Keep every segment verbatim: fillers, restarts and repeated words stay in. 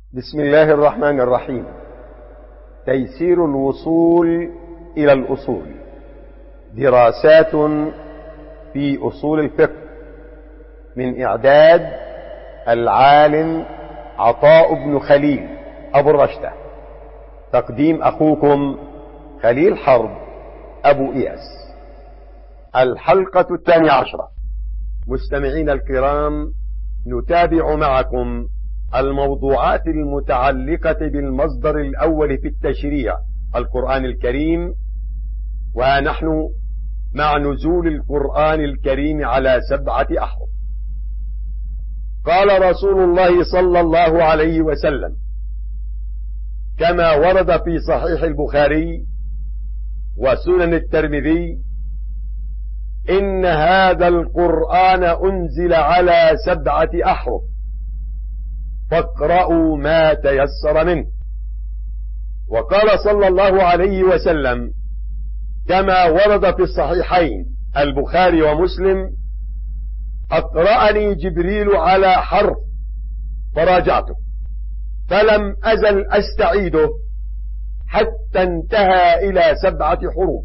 بسم الله الرحمن الرحيم. تيسير الوصول إلى الأصول، دراسات في أصول الفقه، من إعداد العالم عطاء بن خليل أبو الرشدة، تقديم أخوكم خليل حرب أبو إياس. الحلقة الثانية عشرة. مستمعين الكرام، نتابع معكم الموضوعات المتعلقة بالمصدر الأول في التشريع، القرآن الكريم، ونحن مع نزول القرآن الكريم على سبعة أحرف. قال رسول الله صلى الله عليه وسلم كما ورد في صحيح البخاري وسنن الترمذي: إن هذا القرآن أنزل على سبعة أحرف فاقرأوا ما تيسر منه. وقال صلى الله عليه وسلم كما ورد في الصحيحين البخاري ومسلم: أقرأني جبريل على حرف فراجعته فلم أزل أستعيده حتى انتهى إلى سبعة حروف.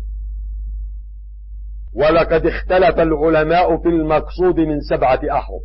ولقد اختلف العلماء في المقصود من سبعة أحرف،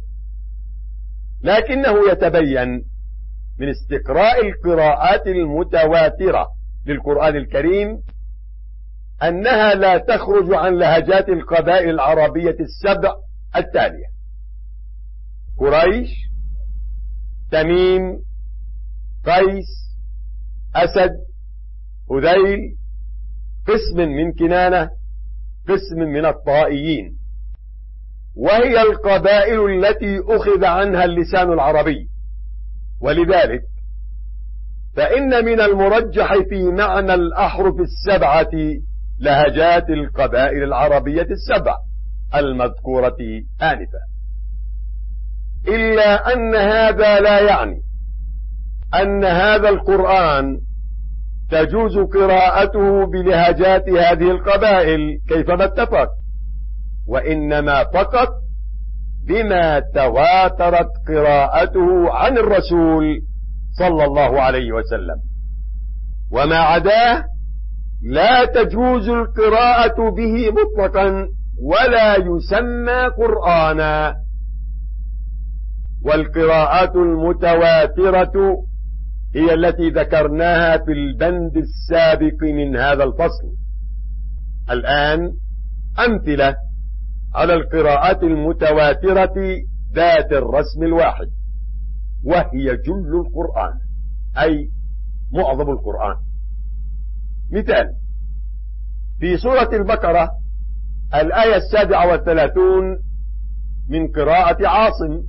لكنه يتبين من استقراء القراءات المتواترة للقرآن الكريم أنها لا تخرج عن لهجات القبائل العربية السبع التالية: قريش، تميم، قيس، أسد، هذيل، قسم من كنانة، قسم من الطائيين، وهي القبائل التي أخذ عنها اللسان العربي. ولذلك فإن من المرجح في معنى الأحرف السبعة لهجات القبائل العربية السبع المذكورة آنفا، إلا أن هذا لا يعني أن هذا القرآن تجوز قراءته بلهجات هذه القبائل كيفما اتفق، وإنما فقط بما تواترت قراءته عن الرسول صلى الله عليه وسلم، وما عداه لا تجوز القراءة به مطلقا ولا يسمى قرآنا. والقراءات المتواترة هي التي ذكرناها في البند السابق من هذا الفصل. الآن أمثلة على القراءات المتواترة ذات الرسم الواحد، وهي جل القرآن، أي معظم القرآن. مثال: في سورة البقرة الآية السابعة والثلاثون من قراءة عاصم: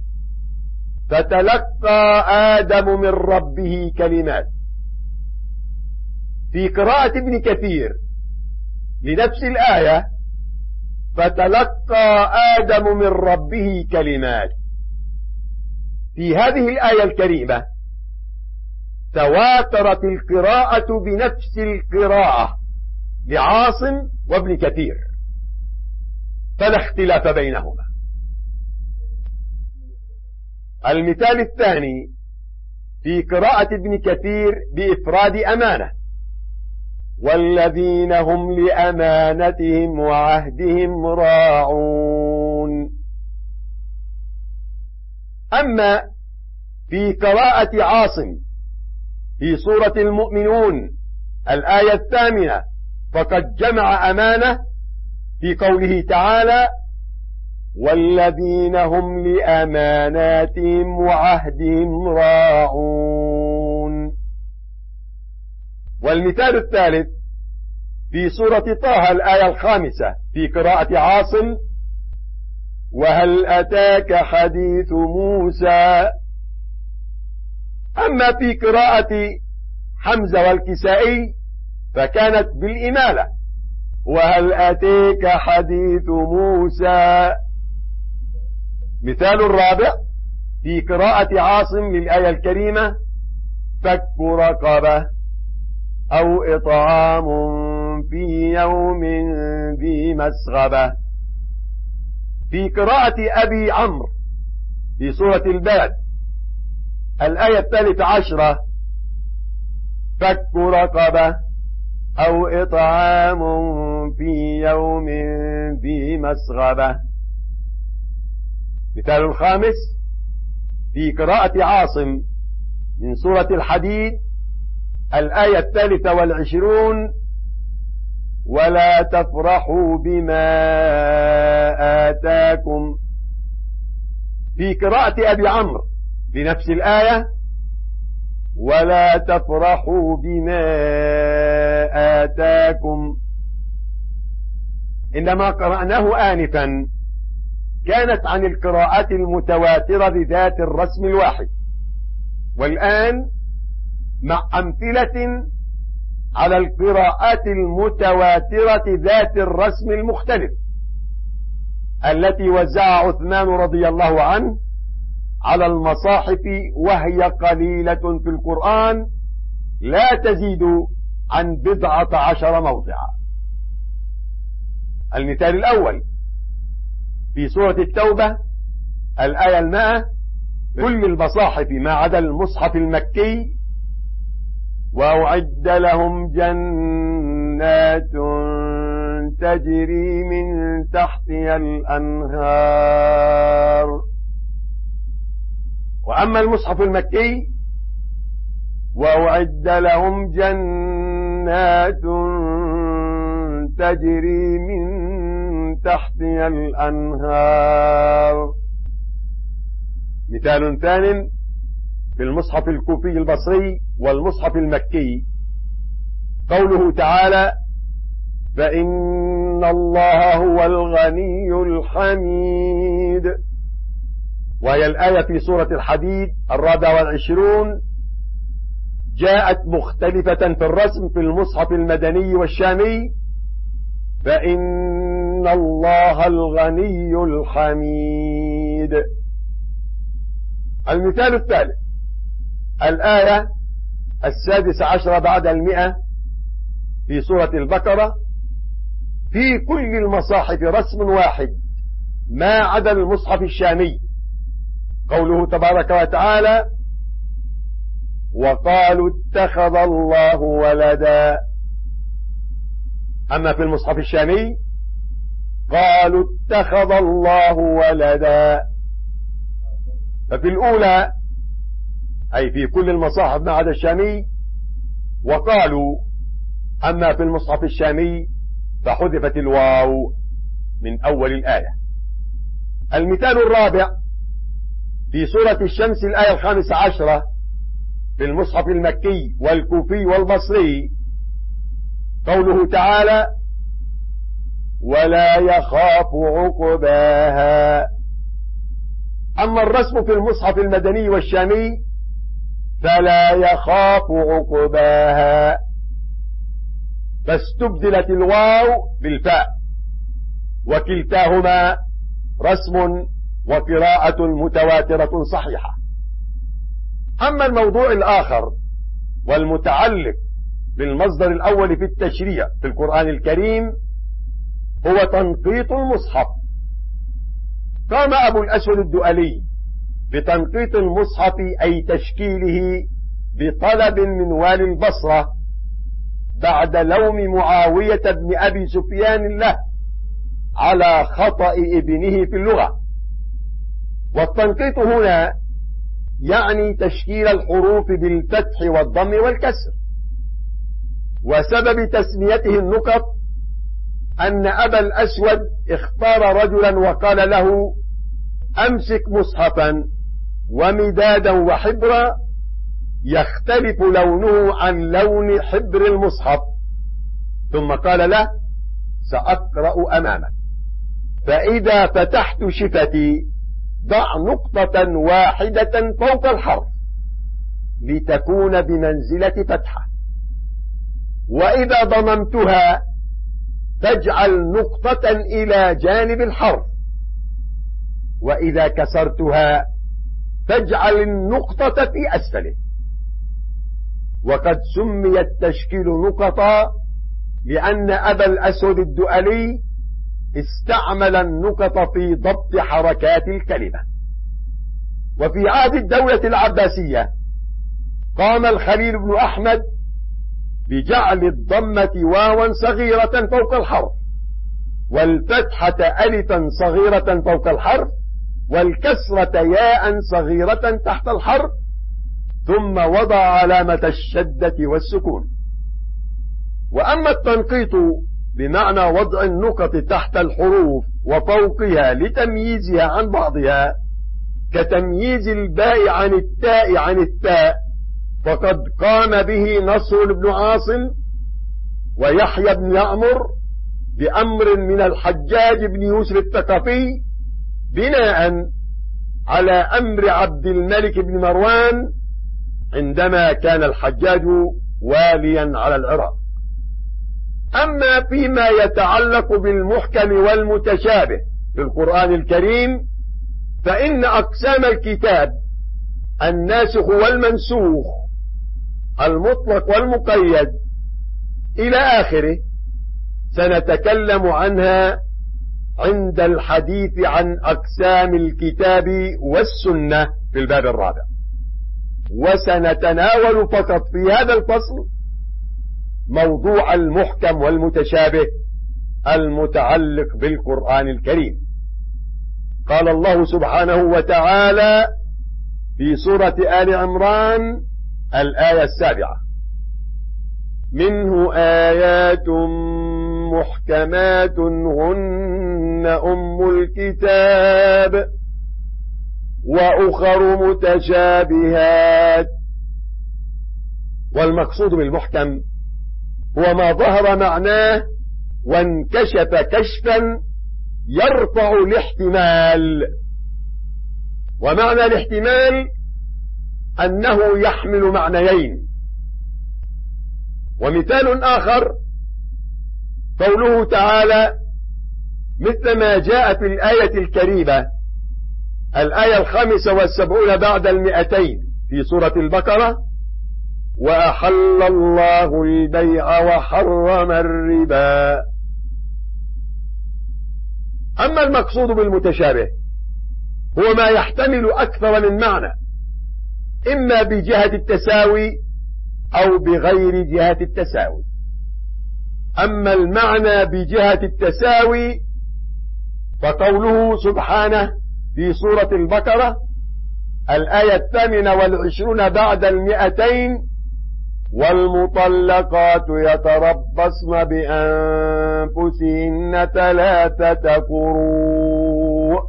فتلقى آدم من ربه كلمات. في قراءة ابن كثير لنفس الآية: فتلقى آدم من ربه كلمات. في هذه الآية الكريمة تواترت القراءة بنفس القراءة لعاصم وابن كثير، فلا اختلاف بينهما. المثال الثاني في قراءة ابن كثير بإفراد أمانة: والذين هم لأمانتهم وعهدهم راعون. أما في قراءة عاصم في سورة المؤمنون الآية الثامنة فقد جمع أمانة في قوله تعالى: والذين هم لأماناتهم وعهدهم راعون. والمثال الثالث في سورة طه الآية الخامسة في قراءة عاصم: وهل أتاك حديث موسى. أما في قراءة حمزة والكسائي فكانت بالإمالة: وهل أتاك حديث موسى. مثال الرابع في قراءة عاصم للآية الكريمة: فك رقبة أو إطعام في يوم ذي مسغبة. في قراءة أبي عمرو في سورة البلد الآية الثالثة عشرة فك رقبة أو إطعام في يوم ذي مسغبة. مثال الخامس في قراءة عاصم من سورة الحديد الآية الثالثة والعشرون ولا تفرحوا بما آتاكم. في قراءة أبي عمرو بنفس الآية ولا تفرحوا بما آتاكم. إنما قرأناه آنفا كانت عن القراءات المتواترة بذات الرسم الواحد، والآن مع أمثلة على القراءات المتواترة ذات الرسم المختلف التي وزعها عثمان رضي الله عنه على المصاحف، وهي قليلة في القرآن لا تزيد عن بضعة عشر موضعا. المثال الأول في سورة التوبة الآية المائة كل المصاحف ما عدا المصحف المكي وأعد لهم جنات تجري من تحتها الأنهار. وأما المصحف المكي وأعد لهم جنات تجري من تحتها الأنهار. مثال ثان في المصحف الكوفي البصري والمصحف المكي قوله تعالى فإن الله هو الغني الحميد، وهي الآية في سورة الحديد الرابع والعشرون جاءت مختلفة في الرسم في المصحف المدني والشامي فإن الله الغني الحميد. المثال الثالث الآية السادسة عشرة بعد المئة في سورة البقرة في كل المصاحف رسم واحد ما عدا المصحف الشامي قوله تبارك وتعالى وقالوا اتخذ الله ولدا. أما في المصحف الشامي قالوا اتخذ الله ولدا. ففي الأولى أي في كل المصاحف ما عدا الشامي وقالوا، أما في المصحف الشامي فحذفت الواو من أول الآية. المثال الرابع في سورة الشمس الآية الخامسة عشرة في المصحف المكي والكوفي والبصري قوله تعالى ولا يخاف عقباها. أما الرسم في المصحف المدني والشامي فلا يخاف عقباها، فاستبدلت الواو بالفاء، وكلتاهما رسم وقراءة متواترة صحيحة. أما الموضوع الآخر والمتعلق بالمصدر الأول في التشريع في القرآن الكريم هو تنقيط المصحف. قام أبو الأسود الدؤلي بتنقيط المصحف أي تشكيله بطلب من والي البصرة بعد لوم معاوية بن أبي سفيان له على خطأ ابنه في اللغة. والتنقيط هنا يعني تشكيل الحروف بالفتح والضم والكسر. وسبب تسميته النقط أن أبا الأسود اختار رجلا وقال له أمسك مصحفا ومدادا وحبرا يختلف لونه عن لون حبر المصحف، ثم قال له سأقرأ أمامك، فإذا فتحت شفتي ضع نقطة واحدة فوق الحرف لتكون بمنزلة فتحة، وإذا ضممتها تجعل نقطة إلى جانب الحرف، وإذا كسرتها تجعل النقطة في أسفله. وقد سمي التشكيل نقطا لأن أبا الأسود الدؤلي استعمل النقط في ضبط حركات الكلمة. وفي عهد الدولة العباسية قام الخليل بن أحمد بجعل الضمة واوا صغيرة فوق الحرف، والفتحة ألفا صغيرة فوق الحرف، والكسرة ياء صغيرة تحت الحرف، ثم وضع علامة الشدة والسكون. وأما التنقيط بمعنى وضع النقط تحت الحروف وفوقها لتمييزها عن بعضها، كتمييز الباء عن التاء عن التاء، فقد قام به نصر بن عاصم ويحيى بن يعمر بأمر من الحجاج بن يوسف الثقفي، بناء على أمر عبد الملك بن مروان عندما كان الحجاج واليا على العراق. أما فيما يتعلق بالمحكم والمتشابه في القرآن الكريم، فإن أقسام الكتاب الناسخ والمنسوخ، المطلق والمقيد إلى آخره، سنتكلم عنها عند الحديث عن أقسام الكتاب والسنة في الباب الرابع. وسنتناول فقط في هذا الفصل موضوع المحكم والمتشابه المتعلق بالقرآن الكريم. قال الله سبحانه وتعالى في سورة آل عمران الآية السابعة: منه آيات محكمات هن أم الكتاب وأخر متشابهات. والمقصود بالمحكم هو ما ظهر معناه وانكشف كشفا يرفع الاحتمال. ومعنى الاحتمال أنه يحمل معنيين. ومثال آخر قوله تعالى مثل ما جاء في الآية الكريمة الآية الخامسة والسبعون بعد المئتين في سورة البقرة: وأحل الله البيع وحرم الربا. أما المقصود بالمتشابه هو ما يحتمل أكثر من معنى، إما بجهة التساوي أو بغير جهة التساوي. أما المعنى بجهة التساوي فقوله سبحانه في سورة البقرة الآية الثامنة والعشرون بعد المئتين: والمطلقات يتربصن بأنفسهن ثلاثة قروء.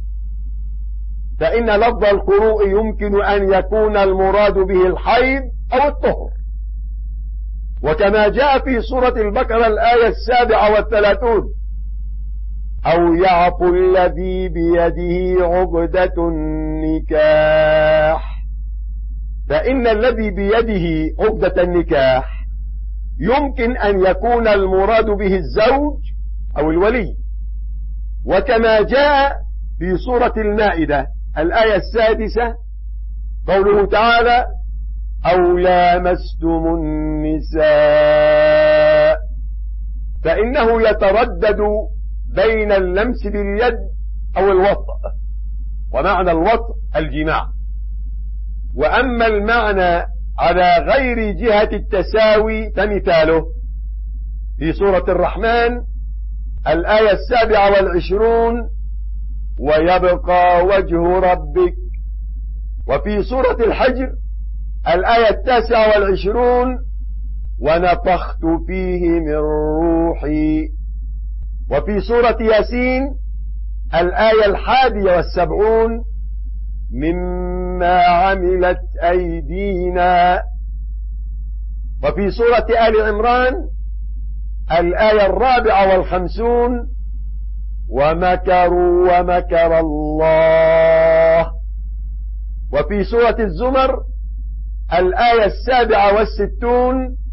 فإن لفظ القروء يمكن أن يكون المراد به الحيض أو الطهر، وكما جاء في سورة البقرة الآية السابعة والثلاثون: أو يعفو الذي بيده عقدة النكاح. فإن الذي بيده عقدة النكاح يمكن أن يكون المراد به الزوج أو الولي، وكما جاء في سورة المائدة الآية السادسة قوله تعالى: أو لامستم النساء. فإنه يتردد بين اللمس باليد أو الوطء، ومعنى الوطء الجماع. وأما المعنى على غير جهة التساوي فمثاله في سورة الرحمن الآية السابعة والعشرون: ويبقى وجه ربك. وفي سورة الحجر الآية التاسعة والعشرون: ونفخت فيه من روحي. وفي سورة ياسين الآية الحادية والسبعون: مما عملت أيدينا. وفي سورة آل عمران الآية الرابعة والخمسون: ومكروا ومكر الله. وفي سورة الزمر الآية السابعة والستون: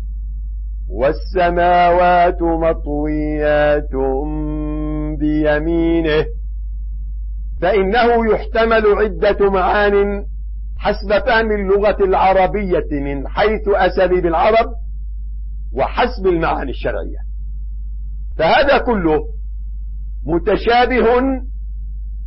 والسماوات مطويات بيمينه. فإنه يحتمل عدة معان حسب فهم اللغة العربية من حيث أساليب العرب وحسب المعاني الشرعية. فهذا كله متشابه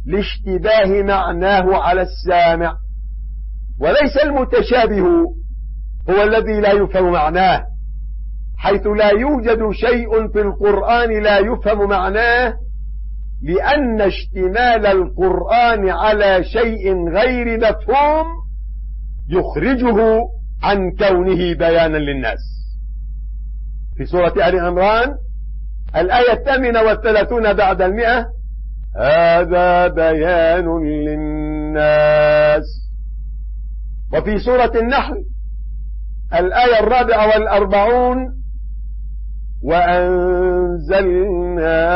لاشتباه معناه على السامع، وليس المتشابه هو الذي لا يفهم معناه، حيث لا يوجد شيء في القرآن لا يفهم معناه، لأن اشتمال القرآن على شيء غير مفهوم يخرجه عن كونه بيانا للناس. في سورة آل عمران الآية الثامنة والثلاثون بعد المئة: هذا بيان للناس. وفي سورة النحل الآية الرابعة والأربعون: وأنزلنا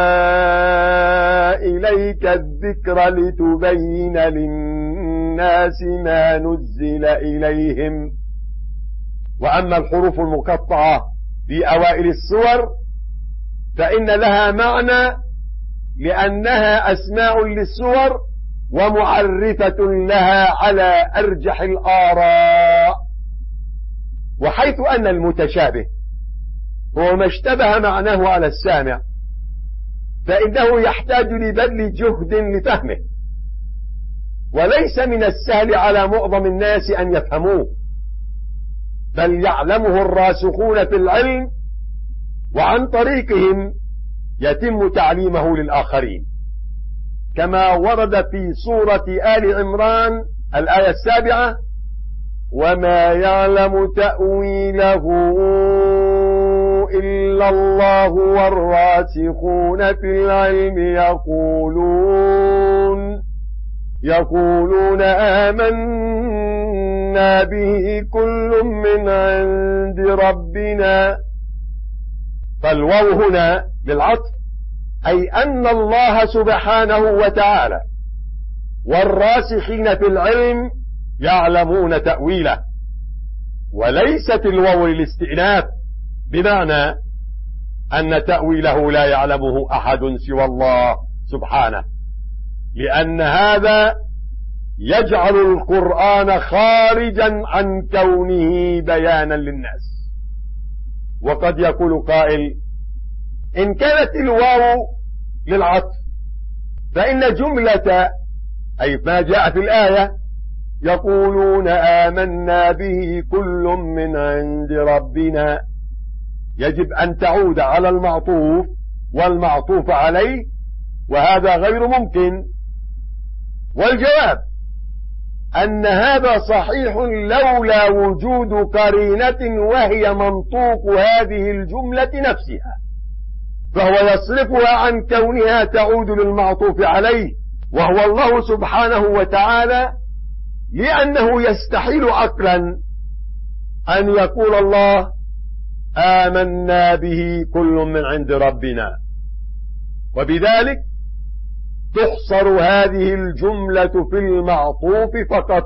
إليك الذكر لتبين للناس ما نزل إليهم. وأما الحروف المقطعة في أوائل السور فإن لها معنى، لأنها أسماء للسور ومعرفة لها على أرجح الآراء. وحيث أن المتشابه هو ما اشتبه معناه على السامع، فإنه يحتاج لبذل جهد لفهمه، وليس من السهل على معظم الناس أن يفهموه، بل يعلمه الراسخون في العلم، وعن طريقهم يتم تعليمه للآخرين، كما ورد في سورة آل عمران الآية السابعة: وما يعلم تأويله إلا الله والراسخون في العلم يقولون يقولون آمنا به كل من عند ربنا. فالواو هنا للعطف، أي أن الله سبحانه وتعالى والراسخين في العلم يعلمون تأويله، وليست الواو للاستئناف، بمعنى أن تأويله لا يعلمه أحد سوى الله سبحانه، لأن هذا يجعل القرآن خارجا عن كونه بيانا للناس. وقد يقول قائل: إن كانت الواو للعطف فإن جملة أي ما جاء في الآية يقولون آمنا به كل من عند ربنا يجب أن تعود على المعطوف والمعطوف عليه، وهذا غير ممكن. والجواب أن هذا صحيح لولا وجود قرينة وهي منطوق هذه الجملة نفسها، فهو يصرفها عن كونها تعود للمعطوف عليه، وهو الله سبحانه وتعالى، لأنه يستحيل عقلا أن يقول الله آمنا به كل من عند ربنا، وبذلك تحصر هذه الجملة في المعطوف فقط،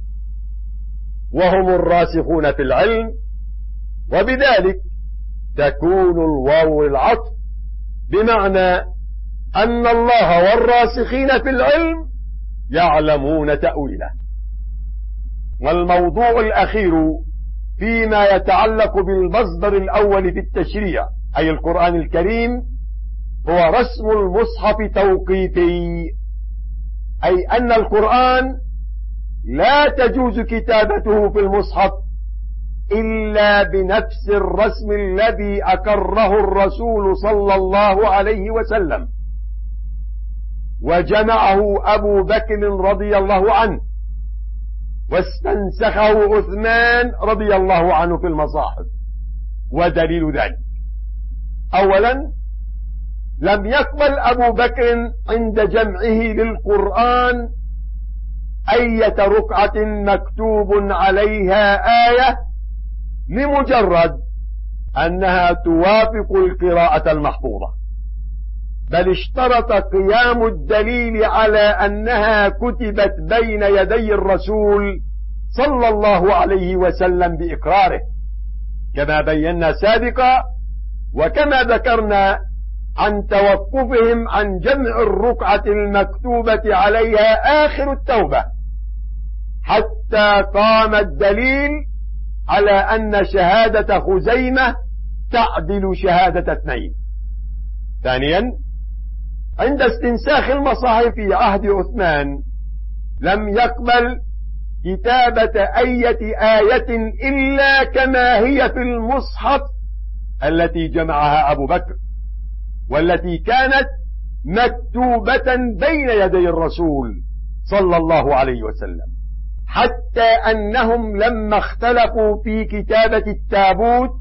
وهم الراسخون في العلم، وبذلك تكون الواو العطف، بمعنى أن الله والراسخين في العلم يعلمون تأويله. والموضوع الأخير فيما يتعلق بالمصدر الأول في التشريع أي القرآن الكريم هو رسم المصحف توقيفي، أي أن القرآن لا تجوز كتابته في المصحف إلا بنفس الرسم الذي أقره الرسول صلى الله عليه وسلم، وجمعه أبو بكر رضي الله عنه، واستنسخه عثمان رضي الله عنه في المصاحف. ودليل ذلك: أولا، لم يقبل أبو بكر عند جمعه للقرآن أية ركعة مكتوب عليها آية لمجرد أنها توافق القراءة المحفوظة، بل اشترط قيام الدليل على أنها كتبت بين يدي الرسول صلى الله عليه وسلم بإقراره، كما بينا سابقا، وكما ذكرنا عن توقفهم عن جمع الركعة المكتوبة عليها آخر التوبة، حتى قام الدليل على أن شهادة خزيمة تعدل شهادة اثنين. ثانيا، عند استنساخ المصاحف في عهد عثمان لم يقبل كتابة أية آية إلا كما هي في المصحف التي جمعها أبو بكر، والتي كانت مكتوبة بين يدي الرسول صلى الله عليه وسلم، حتى أنهم لما اختلفوا في كتابة التابوت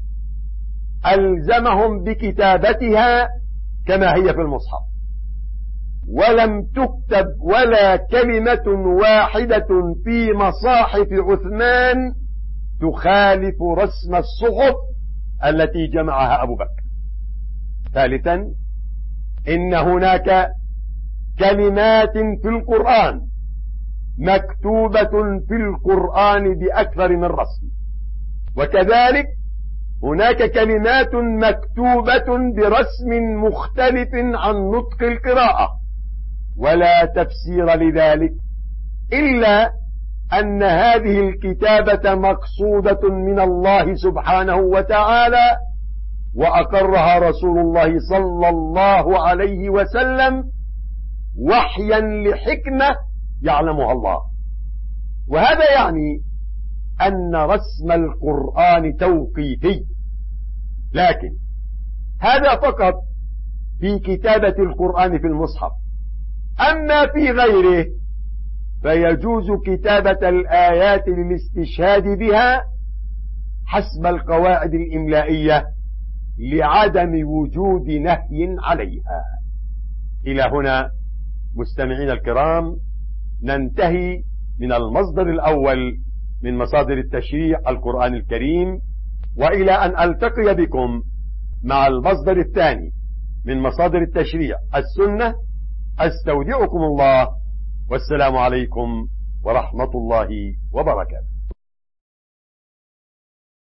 ألزمهم بكتابتها كما هي في المصحف، ولم تكتب ولا كلمة واحدة في مصاحف عثمان تخالف رسم الصحف التي جمعها أبو بكر. ثالثا، إن هناك كلمات في القرآن مكتوبة في القرآن بأكثر من رسم، وكذلك هناك كلمات مكتوبة برسم مختلف عن نطق القراءة، ولا تفسير لذلك إلا أن هذه الكتابة مقصودة من الله سبحانه وتعالى، وأقرها رسول الله صلى الله عليه وسلم وحيا لحكمة يعلمها الله. وهذا يعني أن رسم القرآن توقيفي، لكن هذا فقط في كتابة القرآن في المصحف. أما في غيره فيجوز كتابة الآيات للاستشهاد بها حسب القواعد الإملائية لعدم وجود نهي عليها. إلى هنا مستمعينا الكرام ننتهي من المصدر الأول من مصادر التشريع القرآن الكريم، وإلى أن ألتقي بكم مع المصدر الثاني من مصادر التشريع السنة، أستودعكم الله، والسلام عليكم ورحمة الله وبركاته.